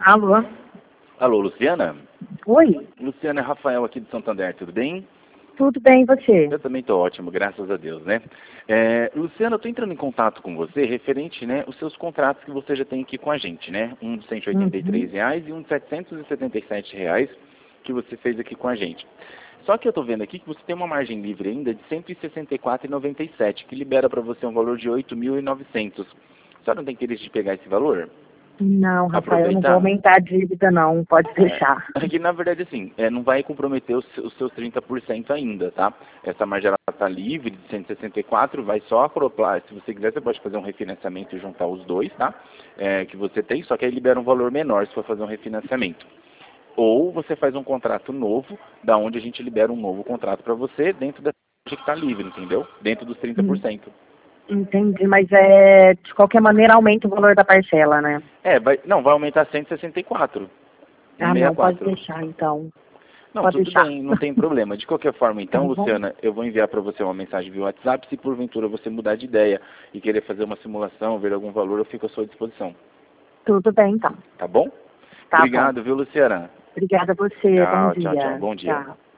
Alô? Alô, Luciana? Oi? Luciana, é Rafael aqui de Santander, tudo bem? Tudo bem, e você? Eu também estou ótimo, graças a Deus, né? Luciana, eu estou entrando em contato com você referente, né, os seus contratos que você já tem aqui com a gente, né? Um de R$ 183 e um de R$ 777 que você fez aqui com a gente. Só que eu estou vendo aqui que você tem uma margem livre ainda de R$ 164,97, que libera para você um valor de R$ 8.900. A senhora não tem interesse de pegar esse valor? Não, Rafael, eu não vou Aproveitar? aumentar a dívida, não. Pode deixar. Aqui, na verdade, assim, não vai comprometer os seus 30% ainda, tá? Essa margem está livre de 164, vai só acoplar. Se você quiser, você pode fazer um refinanciamento e juntar os dois, tá? Que você tem, só que aí libera um valor menor se for fazer um refinanciamento. Ou você faz um contrato novo, da onde a gente libera um novo contrato para você dentro da margem que está livre, entendeu? Dentro dos Hum, 30%. Entendi, mas de qualquer maneira aumenta o valor da parcela, né? Vai aumentar 164. Ah, não, pode 164. deixar então. Não, Pode tudo deixar. bem, não tem problema. De qualquer forma, Tá então, bom? Luciana, eu vou enviar para você uma mensagem via WhatsApp. Se porventura você mudar de ideia e querer fazer uma simulação, ver algum valor, eu fico à sua disposição. Tudo bem, então. Tá bom? Tá bom. Obrigado, viu, Luciana? Obrigada a você. Bom Tchau, tchau, tchau. dia. Bom dia. Tchau.